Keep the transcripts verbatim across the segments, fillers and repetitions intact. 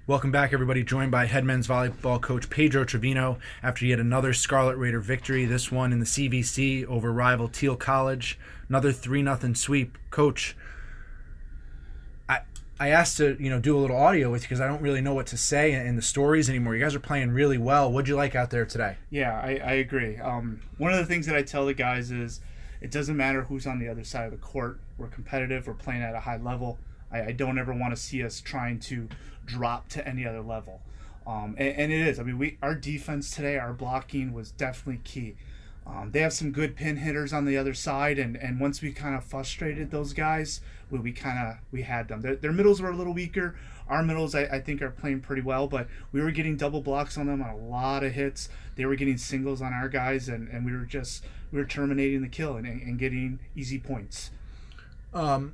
Welcome back, everybody. Joined by head men's volleyball coach Pedro Trevino after yet another Scarlet Raider victory, this one in the C V C over rival Teal College. Another three nothing sweep. Coach, I I asked to you know do a little audio with you because I don't really know what to say in the stories anymore. You guys are playing really well. What'd you like out there today? Yeah, I, I agree. Um, one of the things that I tell the guys is it doesn't matter who's on the other side of the court. We're competitive. We're playing at a high level. I, I don't ever want to see us trying to drop to any other level. Um, and, and it is. I mean, we our defense today, our blocking was definitely key. Um, they have some good pin hitters on the other side, and, and once we kind of frustrated those guys, we, we kind of we had them. Their, their middles were a little weaker. Our middles, I, I think, are playing pretty well, but we were getting double blocks on them on a lot of hits. They were getting singles on our guys, and, and we were just we were terminating the kill and, and getting easy points. Um.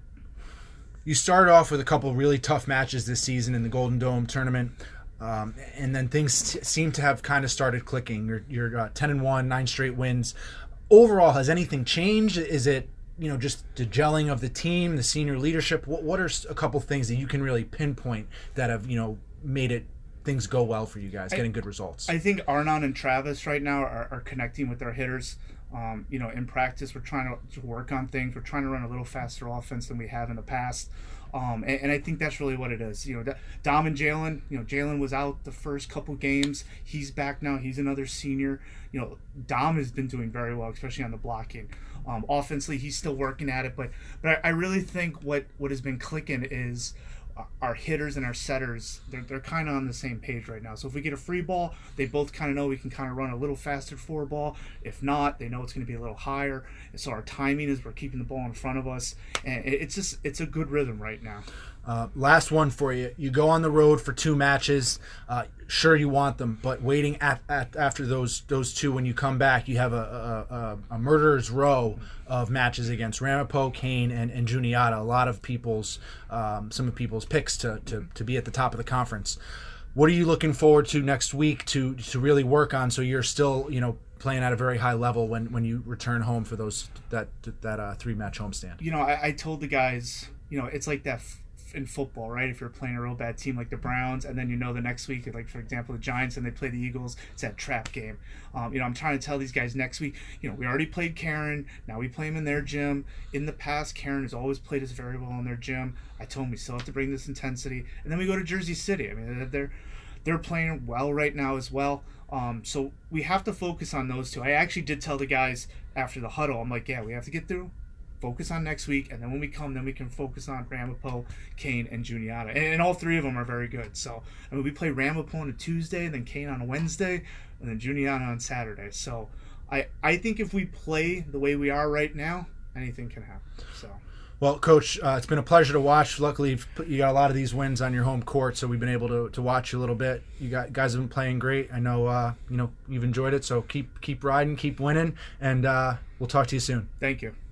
You started off with a couple of really tough matches this season in the Golden Dome tournament, um, and then things t- seem to have kind of started clicking. You're, you're uh, ten and one, nine straight wins. Overall, has anything changed? Is it you know just the gelling of the team, the senior leadership? What what are a couple things that you can really pinpoint that have you know made it things go well for you guys, getting I, good results? I think Arnon and Travis right now are, are connecting with their hitters. Um, you know, in practice, we're trying to, to work on things. We're trying to run a little faster offense than we have in the past. Um, and, and I think that's really what it is. You know, Dom and Jalen, you know, Jalen was out the first couple games. He's back now. He's another senior. You know, Dom has been doing very well, especially on the blocking. Um, offensively, he's still working at it. But but I, I really think what, what has been clicking is our hitters and our setters, they're, they're kind of on the same page right now. So if we get a free ball, they both kind of know we can kind of run a little faster four ball. If not, they know it's going to be a little higher. And so our timing is we're keeping the ball in front of us. And it's just, it's a good rhythm right now. Uh, last one for you. You go on the road for two matches. Uh, sure, you want them, but waiting at, at, after those those two, when you come back, you have a, a, a, a murderer's row of matches against Ramapo, Kane, and, and Juniata. A lot of people's, um, some of people's picks to, to, to be at the top of the conference. What are you looking forward to next week to to really work on so you're still you know playing at a very high level when, when you return home for those that that uh, three match homestand? You know, I, I told the guys, you know, it's like that. F- in football, right? If you're playing a real bad team like the Browns, and then you know the next week, like for example the Giants, and they play the Eagles, it's that trap game. Um, you know, I'm trying to tell these guys next week, you know, we already played Karen, now we play them in their gym. In the past, Karen has always played us very well in their gym. I told them we still have to bring this intensity, and then we go to Jersey City. I mean, they're they're playing well right now as well. Um, so we have to focus on those two. I actually did tell the guys after the huddle, I'm like, yeah, we have to get through. Focus on next week, and then when we come, then we can focus on Ramapo, Kane, and Juniata. And, and all three of them are very good. So, I mean, we play Ramapo on a Tuesday, then Kane on a Wednesday, and then Juniata on Saturday. So, I I think if we play the way we are right now, anything can happen. So. Well, Coach, uh, it's been a pleasure to watch. Luckily, you got a lot of these wins on your home court, so we've been able to, to watch you a little bit. You got guys have been playing great. I know uh, you know you've enjoyed it, so keep keep riding, keep winning, and uh, we'll talk to you soon. Thank you.